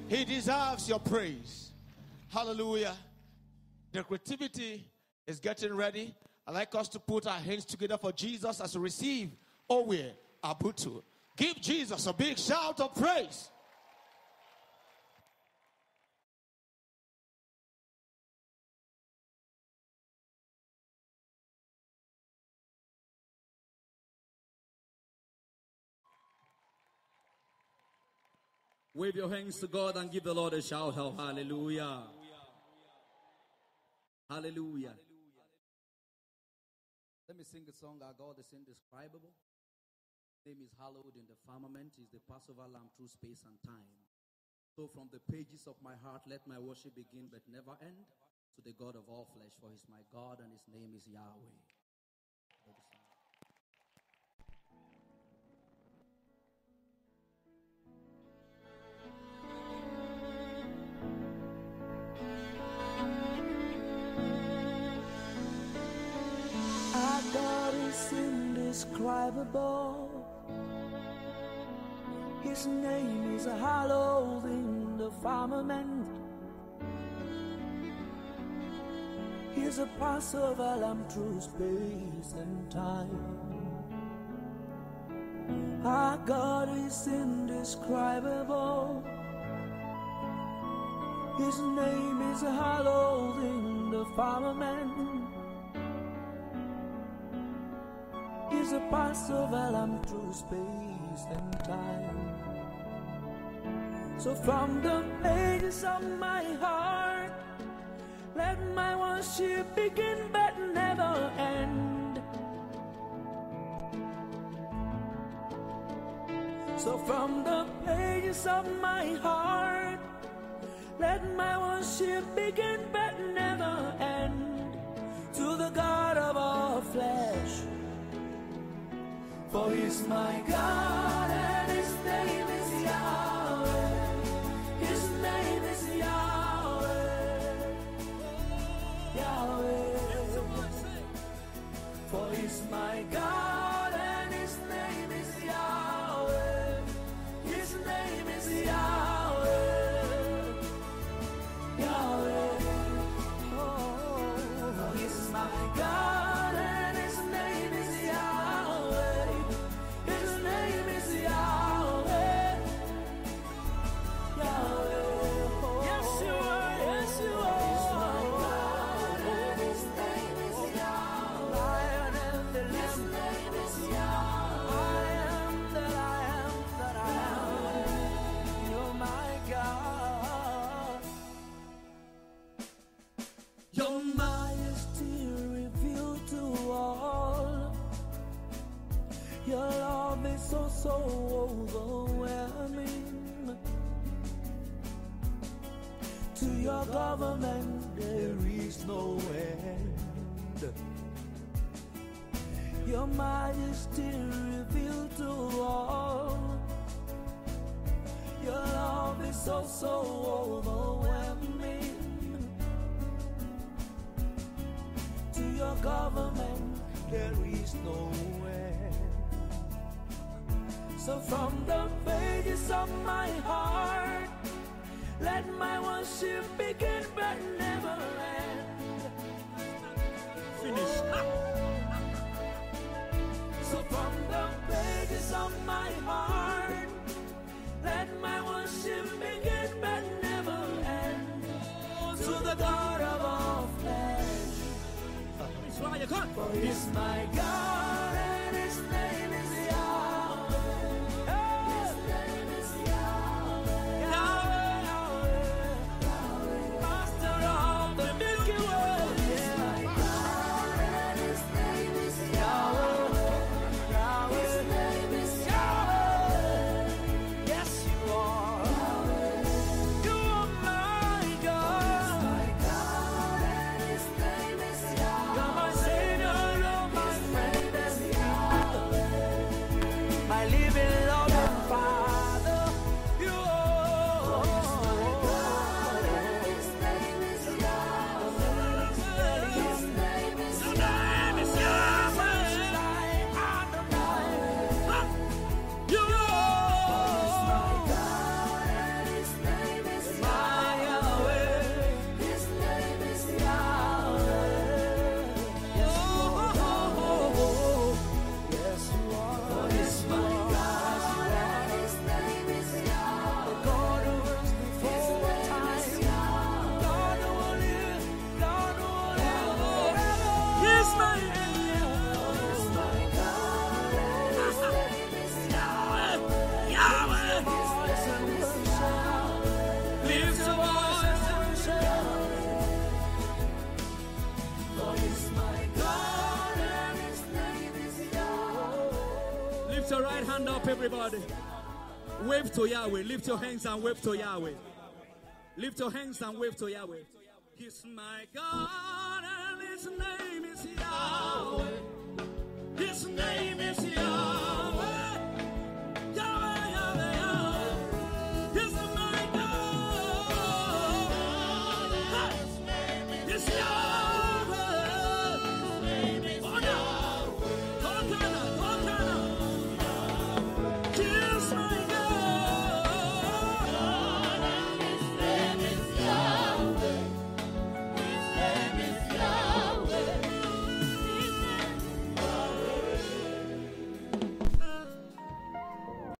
He deserves your praise. Hallelujah. The creativity is getting ready. I'd like us to put our hands together for Jesus as we receive Owe Abutu. Give Jesus a big shout of praise. Wave your hands to God and give the Lord a shout of hallelujah. Hallelujah. Let me sing a song. Our God is indescribable. His name is hallowed in the firmament. He's the Passover lamb through space and time. So from the pages of my heart, let my worship begin but never end to the God of all flesh. For he's my God and his name is Yahweh. Our God is indescribable. His name is hallowed in the firmament. He's a Passover lamb through space and time. Our God is indescribable. His name is hallowed in the firmament. He's a Passover lamb through space and time. So from the pages of my heart, let my worship begin but never end. So from the pages of my heart, let my worship begin but never end. To the God of all flesh. For he's my God and his name is Yahweh. His name is Yahweh. Yahweh. For he's my God and his name is Yahweh. His name is Yahweh. Yahweh. Oh, he's my God. So overwhelming. To your government there is no end. Your majesty revealed to all. Your love is so overwhelming. To your government there is no end. So from the pages of my heart, let my worship begin but never end. Finish. So from the pages of my heart, let my worship begin but never end. To the God of all flesh. For he's my God and his name is You're my Savior, you're my friend. Stand up, everybody. Wave to Yahweh. Lift your hands and wave to Yahweh. Lift your hands and wave to Yahweh. He's my God and his name is Yahweh. His name is